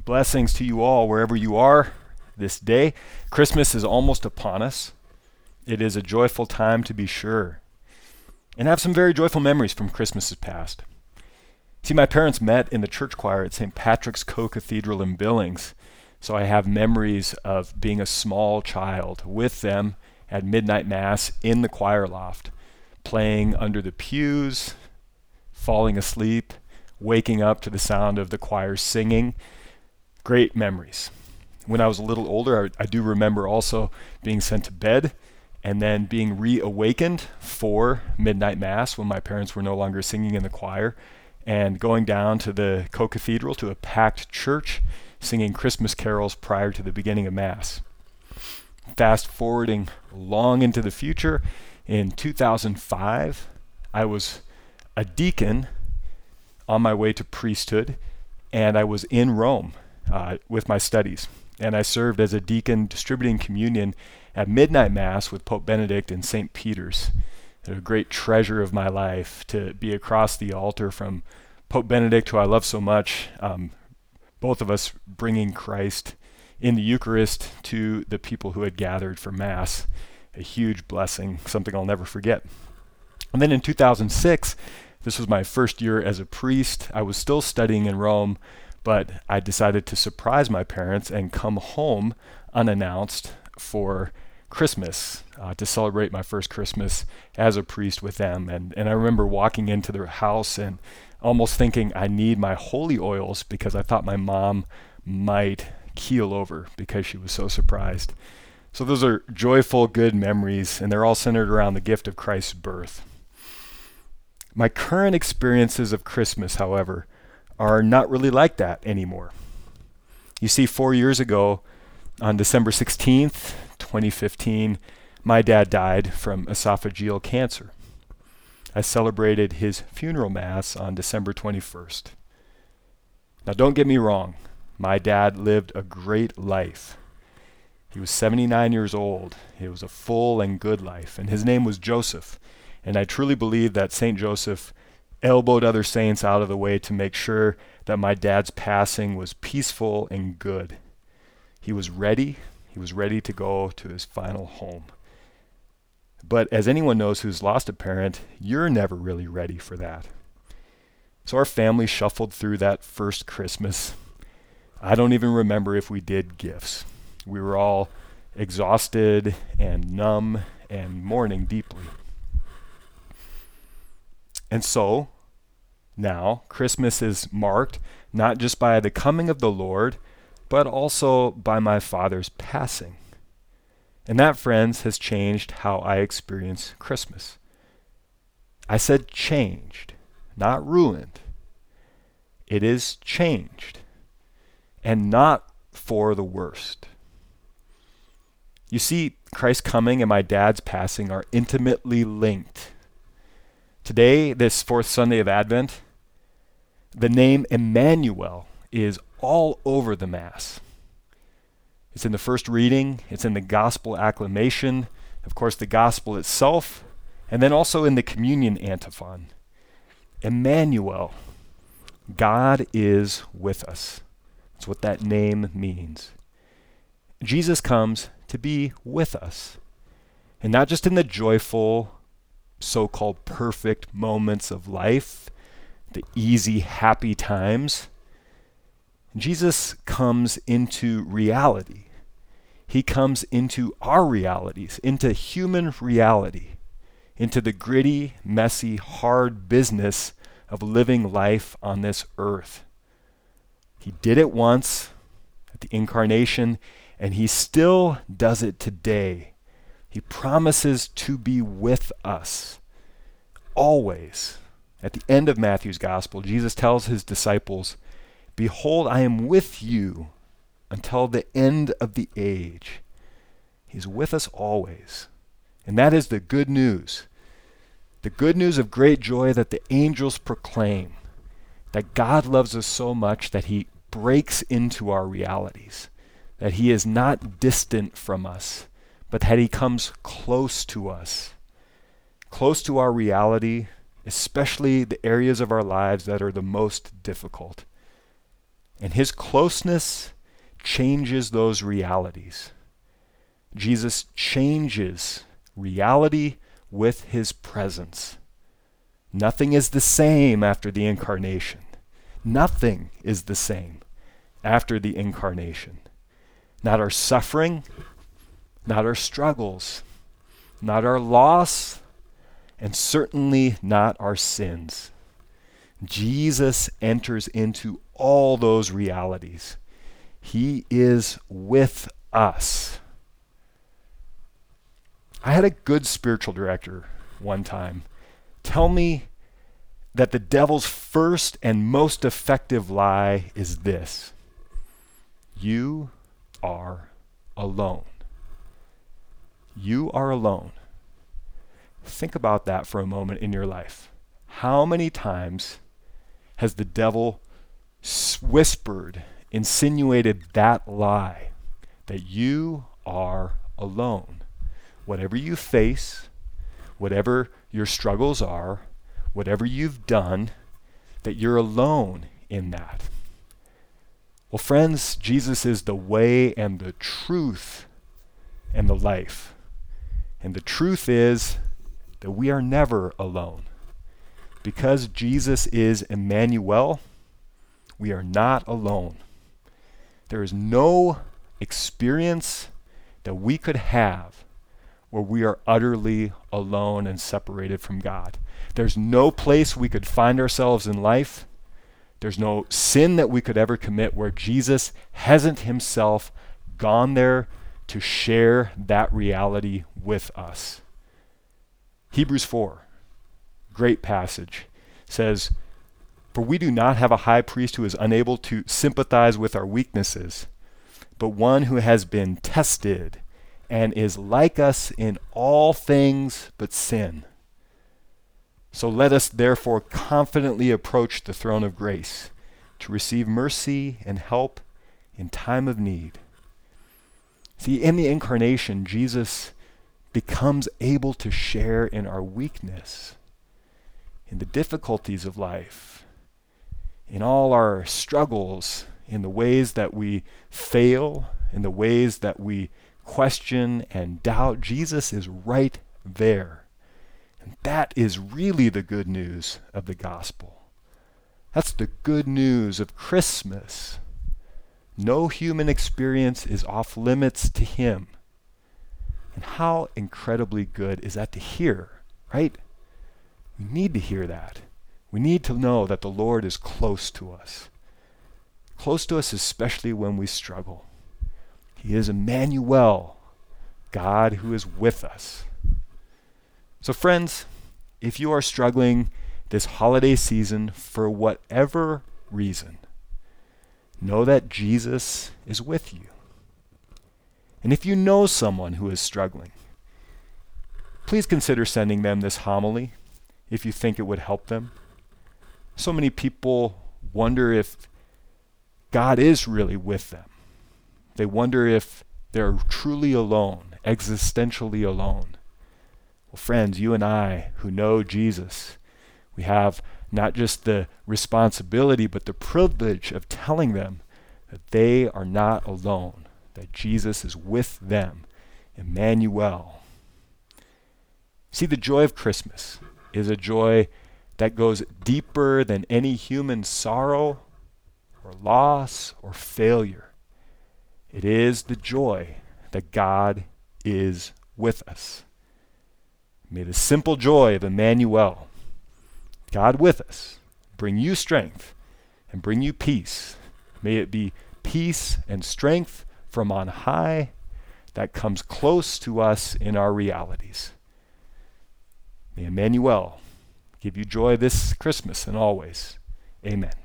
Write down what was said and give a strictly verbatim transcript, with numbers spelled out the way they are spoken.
Blessings to you all wherever you are this day. Christmas is almost upon us. It is a joyful time to be sure. And I have some very joyful memories from Christmases past. See, my parents met in the church choir at Saint Patrick's Co-Cathedral in Billings. So I have memories of being a small child with them at midnight mass in the choir loft, playing under the pews, falling asleep, waking up to the sound of the choir singing. Great memories. When I was a little older, I, I do remember also being sent to bed and then being reawakened for midnight mass when my parents were no longer singing in the choir, and going down to the Co-Cathedral to a packed church, singing Christmas carols prior to the beginning of mass. Fast forwarding long into the future, in two thousand five, I was a deacon on my way to priesthood, and I was in Rome uh, with my studies. And I served as a deacon distributing communion at midnight mass with Pope Benedict in Saint Peter's. A great treasure of my life to be across the altar from Pope Benedict, who I love so much, um, both of us bringing Christ in the Eucharist to the people who had gathered for Mass. A huge blessing, something I'll never forget. And then in two thousand six, this was my first year as a priest. I was still studying in Rome, but I decided to surprise my parents and come home unannounced for Christmas, uh, to celebrate my first Christmas as a priest with them. And, and I remember walking into their house and almost thinking I need my holy oils because I thought my mom might keel over because she was so surprised. So those are joyful, good memories, and they're all centered around the gift of Christ's birth. My current experiences of Christmas, however, are not really like that anymore. You see, four years ago, on December sixteenth, twenty fifteen, my dad died from esophageal cancer. I celebrated his funeral mass on December twenty-first. Now, don't get me wrong. My dad lived a great life. He was seventy-nine years old. It was a full and good life, and his name was Joseph. And I truly believe that Saint Joseph elbowed other saints out of the way to make sure that my dad's passing was peaceful and good. He was ready. He was ready to go to his final home. But as anyone knows who's lost a parent, you're never really ready for that. So our family shuffled through that first Christmas. I don't even remember if we did gifts. We were all exhausted and numb and mourning deeply. And so, now, Christmas is marked not just by the coming of the Lord, but also by my father's passing. And that, friends, has changed how I experience Christmas. I said changed, not ruined. It is changed, and not for the worst. You see, Christ's coming and my dad's passing are intimately linked. Today, this fourth Sunday of Advent, the name Emmanuel is all over the Mass. It's in the first reading, it's in the Gospel acclamation, of course the Gospel itself, and then also in the communion antiphon. Emmanuel, God is with us. That's what that name means. Jesus comes to be with us, and not just in the joyful, so-called perfect moments of life, the easy, happy times. Jesus comes into reality. He comes into our realities, into human reality, into the gritty, messy, hard business of living life on this earth. He did it once at the incarnation, and he still does it today. He promises to be with us always. At the end of Matthew's gospel, Jesus tells his disciples, "Behold, I am with you until the end of the age." He's with us always. And that is the good news. The good news of great joy that the angels proclaim. That God loves us so much that he breaks into our realities. That he is not distant from us, but that he comes close to us. Close to our reality, especially the areas of our lives that are the most difficult. And his closeness changes those realities. Jesus changes reality with his presence. Nothing is the same after the incarnation. Nothing is the same after the incarnation. Not our suffering, not our struggles, not our loss, and certainly not our sins. Jesus enters into all those realities. He is with us. I had a good spiritual director one time tell me that the devil's first and most effective lie is this: you are alone. You are alone. Think about that for a moment in your life. How many times has the devil whispered, insinuated that lie, that you are alone? Whatever you face, whatever your struggles are, whatever you've done, that you're alone in that. Well, friends, Jesus is the way and the truth and the life. And the truth is that we are never alone. Because Jesus is Emmanuel, we are not alone. There is no experience that we could have where we are utterly alone and separated from God. There's no place we could find ourselves in life. There's no sin that we could ever commit where Jesus hasn't himself gone there to share that reality with us. Hebrews four, great passage, says, "For we do not have a high priest who is unable to sympathize with our weaknesses, but one who has been tested and is like us in all things but sin. So let us therefore confidently approach the throne of grace to receive mercy and help in time of need." See, in the incarnation, Jesus becomes able to share in our weakness, in the difficulties of life, in all our struggles, in the ways that we fail, in the ways that we question and doubt. Jesus is right there. And that is really the good news of the gospel. That's the good news of Christmas. No human experience is off limits to him. And how incredibly good is that to hear, right? We need to hear that. We need to know that the Lord is close to us. Close to us especially when we struggle. He is Emmanuel, God who is with us. So friends, if you are struggling this holiday season for whatever reason, know that Jesus is with you. And if you know someone who is struggling, please consider sending them this homily if you think it would help them. So many people wonder if God is really with them. They wonder if they're truly alone, existentially alone. Well, friends, you and I who know Jesus, we have not just the responsibility, but the privilege of telling them that they are not alone, that Jesus is with them, Emmanuel. See, the joy of Christmas is a joy that goes deeper than any human sorrow or loss or failure. It is the joy that God is with us. May the simple joy of Emmanuel, God with us, bring you strength and bring you peace. May it be peace and strength from on high that comes close to us in our realities. May Emmanuel give you joy this Christmas and always. Amen.